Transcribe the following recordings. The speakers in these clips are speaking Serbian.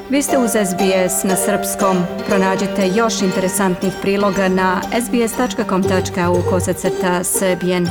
Vi ste uz SBS na srpskom. Pronađite još interesantnih priloga na sbs.com.au/srbijen.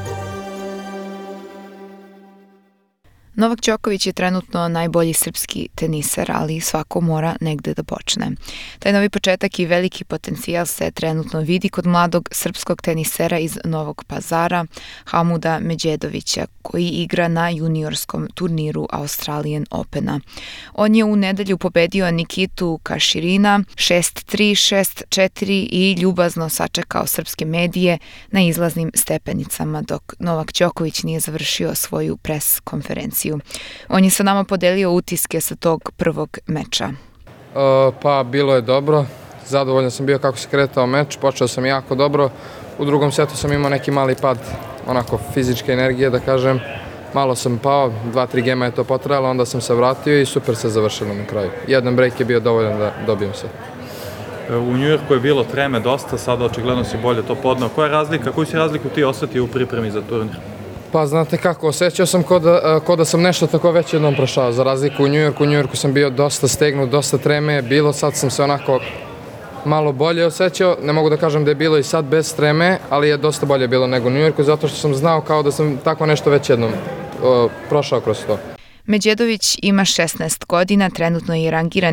Novak Đoković je trenutno najbolji srpski teniser, ali svako mora negde da počne. Taj novi početak i veliki potencijal se trenutno vidi kod mladog srpskog tenisera iz Novog Pazara, Hamuda Medjedovića, koji igra na juniorskom turniru Australian Opena. On je u nedelju pobedio Nikitu Kaširina 6-3, 6-4 i ljubazno sačekao srpske medije na izlaznim stepenicama, dok Novak Đoković nije završio svoju pres konferenciju. On je sa nama podelio utiske sa tog prvog meča. Pa bilo je dobro, zadovoljan sam bio kako se kretao meč, počeo sam jako dobro, u drugom setu sam imao neki mali pad onako fizičke energije da kažem, malo sam pao, 2-3 gema je to potrajalo, onda sam se vratio i super se završilo na kraju. Jedan break je bio dovoljan da dobijem se. U Njujorku je bilo treme dosta, sada očigledno si bolje to podneo. Koja je razlika, koju si razliku ti osetio u pripremi za turnir? Pa znate kako, osjećao sam ko da sam nešto tako već jednom prošao, za razliku u Njujorku. U Njujorku sam bio dosta stegnut, dosta treme je bilo, sad sam se onako malo bolje osjećao. Ne mogu da kažem da je bilo i sad bez treme, ali je dosta bolje bilo nego u Njujorku, zato što sam znao kao da sam tako nešto već jednom prošao kroz to. Medjedović ima 16 godina, trenutno je rangiran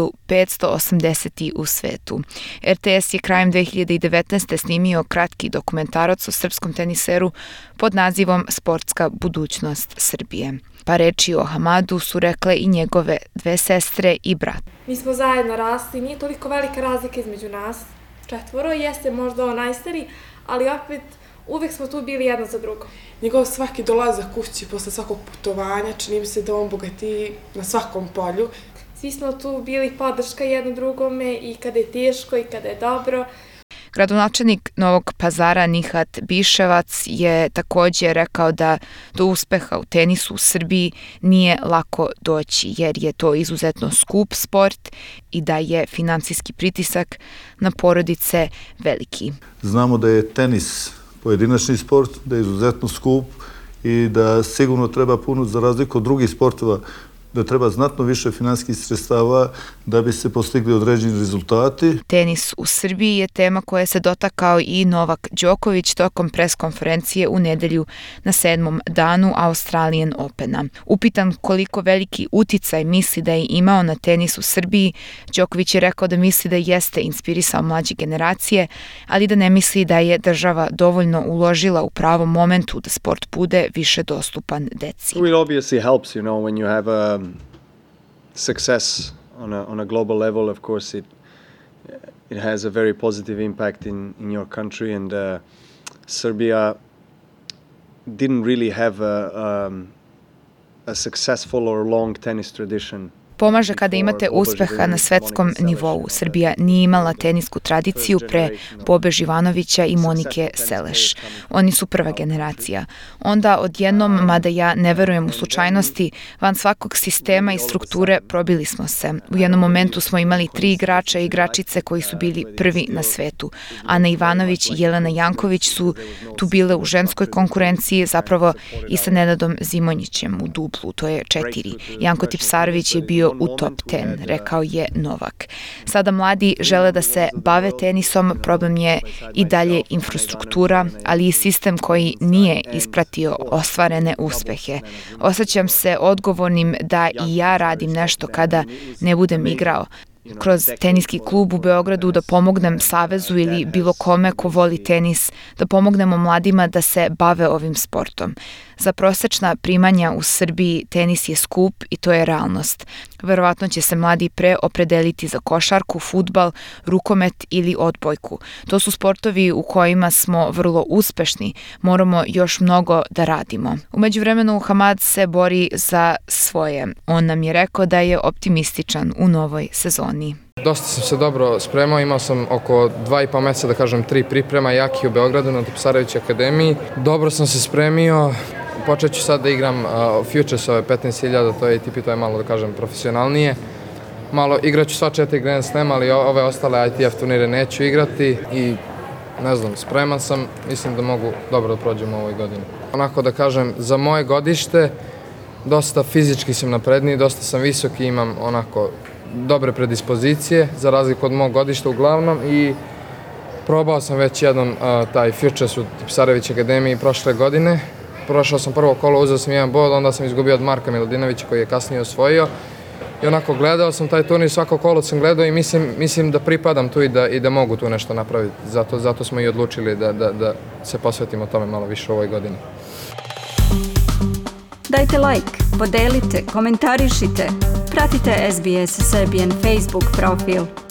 1580. u svetu. RTS je krajem 2019. snimio kratki dokumentarac o srpskom teniseru pod nazivom Sportska budućnost Srbije. Pa reči o Hamadu su rekle i njegove dve sestre i brat. Mi smo zajedno rasli, nije toliko velika razlika između nas četvoro, jeste možda on najstariji, ali opet uvek smo tu bili jedno za drugo. Njegov svaki dolazak kući posle svakog putovanja, čini mi se da on bogatiji na svakom polju. Svi smo tu bili podrška jedno drugome i kada je teško i kada je dobro. Gradonačelnik Novog Pazara Nihat Biševac je također rekao da do uspeha u tenisu u Srbiji nije lako doći, jer je to izuzetno skup sport i da je finansijski pritisak na porodice veliki. Znamo da je tenis pojedinačni sport, da je izuzetno skup i da sigurno treba puno, za razliku od drugih sportova, da treba znatno više finansijskih sredstava da bi se postigli određeni rezultati. Tenis u Srbiji je tema koja se dotakao i Novak Đoković tokom pres konferencije u nedelju na 7. danu Australian Opena. Upitan koliko veliki uticaj misli da je imao na tenis u Srbiji, Đoković je rekao da misli da jeste inspirisao mlađe generacije, ali da ne misli da je država dovoljno uložila u pravom momentu da sport bude više dostupan deci. It obviously helps, you know, when you have success on a global level. Of course, it has a very positive impact in your country, and Serbia didn't really have a successful or long tennis tradition. Pomaže kada imate uspeha na svetskom nivou. Srbija nije imala tenisku tradiciju pre Bobe Živanovića i Monike Seleš. Oni su prva generacija. Onda odjednom, mada ja ne verujem u slučajnosti, van svakog sistema i strukture probili smo se. U jednom momentu smo imali 3 igrača i igračice koji su bili prvi na svetu. Ana Ivanović i Jelena Janković su tu bile u ženskoj konkurenciji, zapravo i sa Nenadom Zimonjićem u duplu, to je 4. Janko Tipsarević je bio u top 10, rekao je Novak. Sada mladi žele da se bave tenisom, problem je i dalje infrastruktura, ali i sistem koji nije ispratio ostvarene uspehe. Osjećam se odgovornim da i ja radim nešto kada ne budem igrao. Kroz teniski klub u Beogradu da pomognem savezu ili bilo kome ko voli tenis, da pomognemo mladima da se bave ovim sportom. Za prosečna primanja u Srbiji tenis je skup i to je realnost. Verovatno će se mladi pre opredeliti za košarku, fudbal, rukomet ili odbojku. To su sportovi u kojima smo vrlo uspešni. Moramo još mnogo da radimo. U međuvremenu Hamad se bori za svoje. On nam je rekao da je optimističan u novoj sezoni. Dosta sam se dobro spremao, imao sam oko 2,5 meseca, da kažem 3 priprema, jaki u Beogradu na Tipsarević akademiji. Dobro sam se spremio, počet ću sad da igram Futuresove 15.000, to je ATP, to je malo da kažem profesionalnije. Malo igraću sva 4 Grand Slam, ali ove ostale ITF turnire neću igrati i ne znam, spreman sam, mislim da mogu dobro da prođem u ovoj godini. Onako da kažem, za moje godište dosta fizički sam napredniji, dosta sam visok i imam onako dobre predispozicije, za razliku od mog godišta uglavnom, i probao sam već jednom taj Futures u Tipsarević akademiji prošle godine. Prošao sam prvo kolo, uzeo sam jedan bod, onda sam izgubio od Marka Miladinovića koji je kasnije osvojio. I onako gledao sam taj turnir, svako kolo sam gledao i mislim da pripadam tu i da mogu tu nešto napraviti. Zato smo i odlučili da se posvetimo tome malo više u ovoj godini. Dajte like, podelite, komentarišite, pratite SBS Serbian Facebook profil.